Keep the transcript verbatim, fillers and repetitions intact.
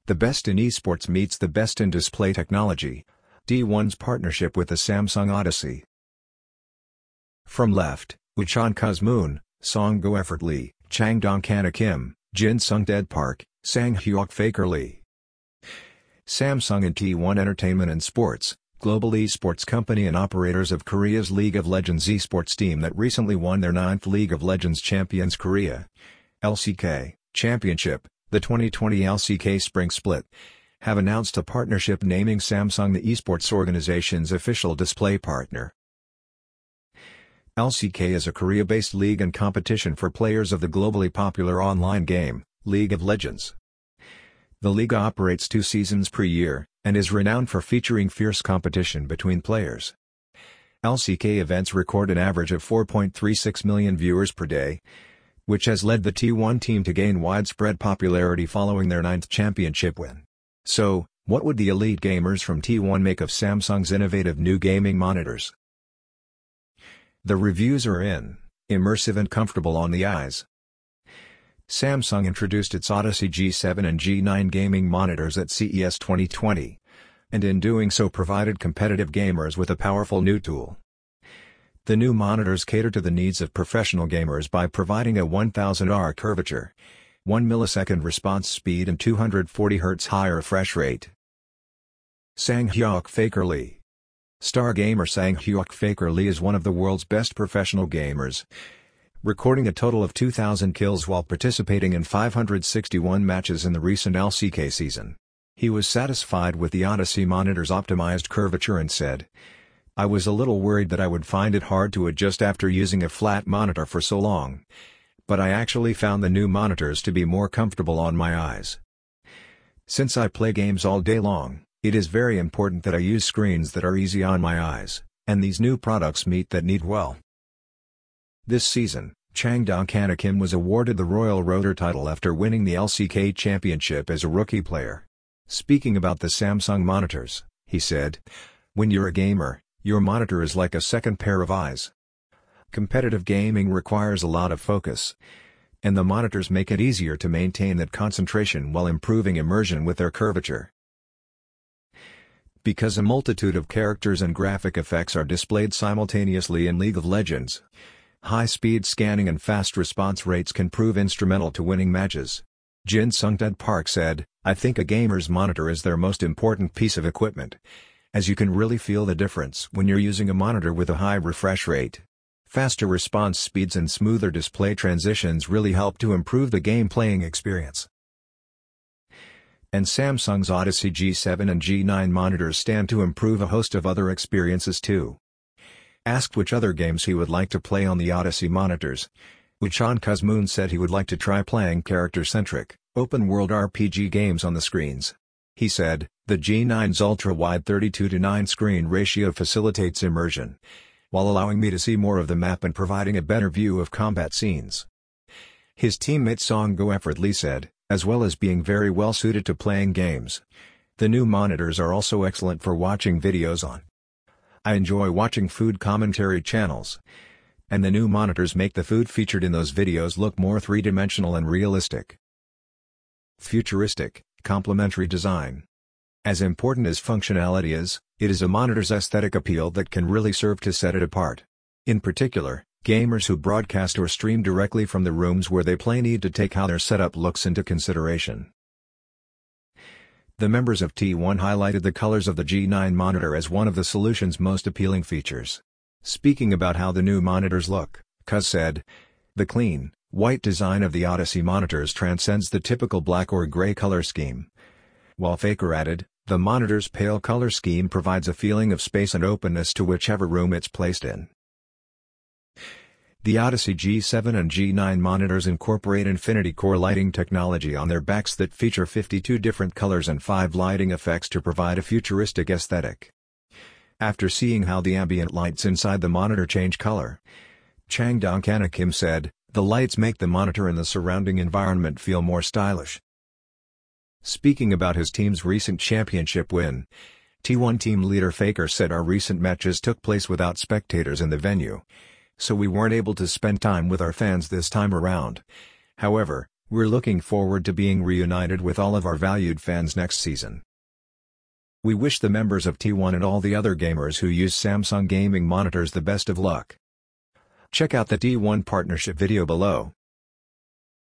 The best in esports meets the best in display technology. T one's partnership with the Samsung Odyssey. From left, Uchan Kuzmoon, Song Go Effort Lee, Changdong Kana Kim, Jin Sung Dead Park, Sang Hyuk Faker Lee. Samsung and T one Entertainment and Sports, global esports company and operators of Korea's League of Legends esports team that recently won their ninth League of Legends Champions Korea L C K Championship, the twenty twenty L C K Spring Split, have announced a partnership naming Samsung the esports organization's official display partner. L C K is a Korea-based league and competition for players of the globally popular online game, League of Legends. The league operates two seasons per year, and is renowned for featuring fierce competition between players. L C K events record an average of four point three six million viewers per day, which has led the T one team to gain widespread popularity following their ninth championship win. So, what would the elite gamers from T one make of Samsung's innovative new gaming monitors? The reviews are in, immersive and comfortable on the eyes. Samsung introduced its Odyssey G seven and G nine gaming monitors at C E S twenty twenty, and in doing so provided competitive gamers with a powerful new tool. The new monitors cater to the needs of professional gamers by providing a one thousand R curvature, one millisecond response speed and two hundred forty hertz high refresh rate. Sang Hyuk Faker Lee. Star gamer Sang Hyuk Faker Lee is one of the world's best professional gamers, recording a total of two thousand kills while participating in five hundred sixty-one matches in the recent L C K season. He was satisfied with the Odyssey monitor's optimized curvature and said, "I was a little worried that I would find it hard to adjust after using a flat monitor for so long, but I actually found the new monitors to be more comfortable on my eyes. Since I play games all day long, it is very important that I use screens that are easy on my eyes, and these new products meet that need well." This season, Changdong Kana Kim was awarded the Royal Rotor title after winning the L C K Championship as a rookie player. Speaking about the Samsung monitors, he said, "When you're a gamer, your monitor is like a second pair of eyes. Competitive gaming requires a lot of focus, and the monitors make it easier to maintain that concentration while improving immersion with their curvature. Because a multitude of characters and graphic effects are displayed simultaneously in League of Legends, high-speed scanning and fast response rates can prove instrumental to winning matches." Jin Sung Dead Park said, "I think a gamer's monitor is their most important piece of equipment, as you can really feel the difference when you're using a monitor with a high refresh rate. Faster response speeds and smoother display transitions really help to improve the game playing experience." And Samsung's Odyssey G seven and G nine monitors stand to improve a host of other experiences too. Asked which other games he would like to play on the Odyssey monitors, Uchan Kuzmoon said he would like to try playing character-centric, open-world R P G games on the screens. He said, "The G nine's ultra-wide thirty-two to nine screen ratio facilitates immersion, while allowing me to see more of the map and providing a better view of combat scenes." His teammate Song Go Effort Lee said, "As well as being very well suited to playing games, the new monitors are also excellent for watching videos on. I enjoy watching food commentary channels, and the new monitors make the food featured in those videos look more three-dimensional and realistic." Futuristic, complementary design. As important as functionality is, it is a monitor's aesthetic appeal that can really serve to set it apart. In particular, gamers who broadcast or stream directly from the rooms where they play need to take how their setup looks into consideration. The members of T one highlighted the colors of the G nine monitor as one of the solution's most appealing features. Speaking about how the new monitors look, Kuz said, "The clean, white design of the Odyssey monitors transcends the typical black or gray color scheme." While Faker added, "The monitor's pale color scheme provides a feeling of space and openness to whichever room it's placed in." The Odyssey G seven and G nine monitors incorporate Infinity Core lighting technology on their backs that feature fifty-two different colors and five lighting effects to provide a futuristic aesthetic. After seeing how the ambient lights inside the monitor change color, Changdong Kana Kim said, "The lights make the monitor and the surrounding environment feel more stylish." Speaking about his team's recent championship win, T one team leader Faker said, "Our recent matches took place without spectators in the venue, so we weren't able to spend time with our fans this time around. However, We're looking forward to being reunited with all of our valued fans next season. We wish the members of T one and all the other gamers who use Samsung gaming monitors the best of luck. Check out the T one partnership video below.